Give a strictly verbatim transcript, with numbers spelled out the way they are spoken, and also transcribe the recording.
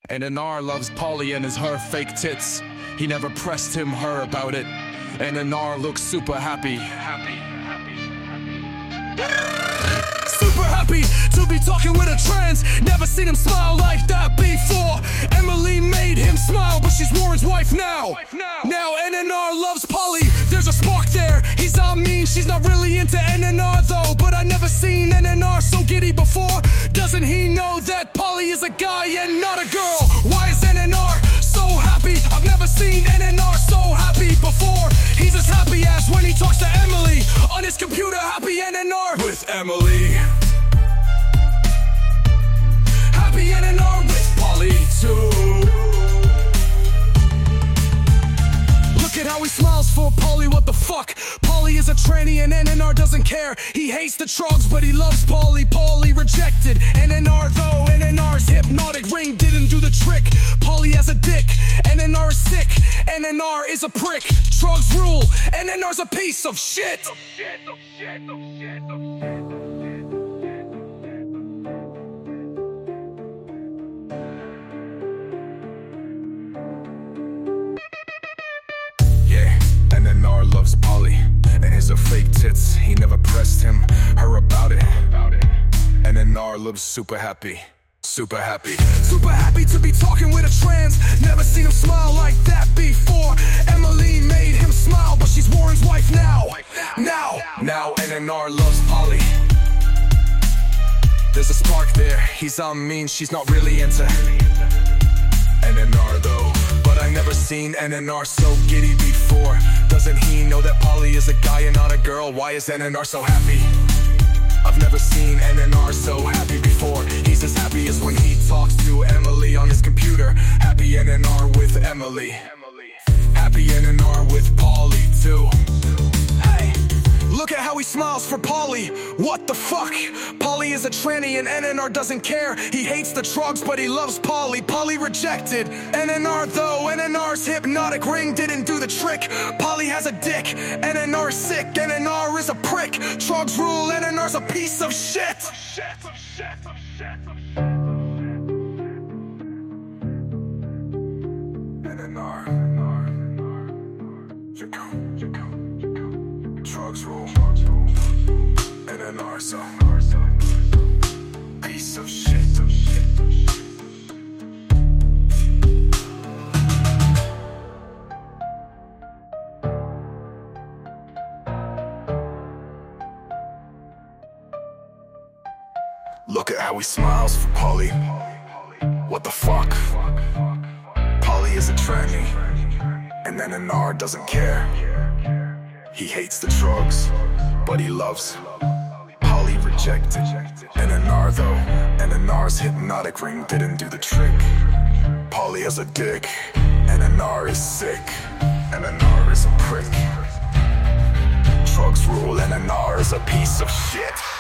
And N R loves Polly and his her fake tits. He never pressed him her about it. And N R looks super happy. Happy, happy, happy. Super happy to be talking with a trans. Never seen him smile like that before. Emily made him smile, but she's Warren's wife now. Now N N R loves Polly. There's a spark there. He's all mean, she's not really into N N R though. But I never seen N N R so giddy before. Doesn't he know that Polly is a guy and not a girl? Why is N N R so happy? I've never seen N N R so happy before. He's as happy as when he talks to Emily on his computer. Happy N N R with Emily. Happy N N R with Polly too. Look at how he smiles for Polly, what the fuck? Polly is a tranny and N N R doesn't care. He hates the trogs but he loves Polly. Polly rejected N N R though. N N R's hypnotic ring didn't do the trick. Polly has a dick, N N R is sick. N N R is a prick, trogs rule. N N R's a piece of shit. N N R loves Polly and his are fake tits. He never pressed him, her about it. N N R looks super happy, super happy. Super happy to be talking with a trans. Never seen him smile like that before. Emily made him smile, but she's Warren's wife now. Now, now N N R loves Polly. There's a spark there. He's all mean, she's not really into N N R though. But I never seen N N R so giddy before. Doesn't he know that Polly is a guy and not a girl? Why is N N R so happy? I've never seen N N R so happy before. He's as happy as when he talks to Emily on his computer. Happy N N R with Emily. Happy N N R with Polly too. Hey, look at how he smiles for Polly. What the fuck? Polly is a tranny and N N R doesn't care. He hates the trogs but he loves Polly. Polly rejected N N R though. N N R's hypnotic ring didn't do the trick. Polly has a dick, N N R is sick. N N R is a prick, trogs rule. N N R's a piece of shit. N N R, trogs rule. N N R so piece of shit. Look at how he smiles for Polly. What the fuck? Polly is a tranny and N N R doesn't care. He hates the trogs, but he loves Polly rejected N N R though. N N R's hypnotic ring didn't do the trick. Polly has a dick, N N R is sick. N N R is a prick, trogs rule. N N R is a piece of shit.